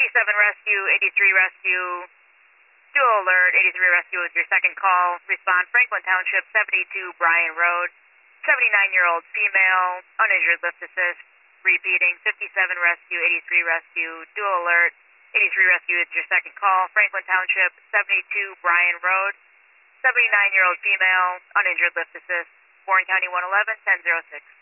Rescue, 83 Rescue, dual alert, 83 Rescue with your second call. Respond Franklin Township, 72 Bryan Road, 79-year-old female, uninjured lift assist. Repeating, 57 Rescue, 83 Rescue, dual alert, 83 Rescue with your second call. Franklin Township, 72 Bryan Road, 79-year-old female, uninjured lift assist. Warren County 111, 1006.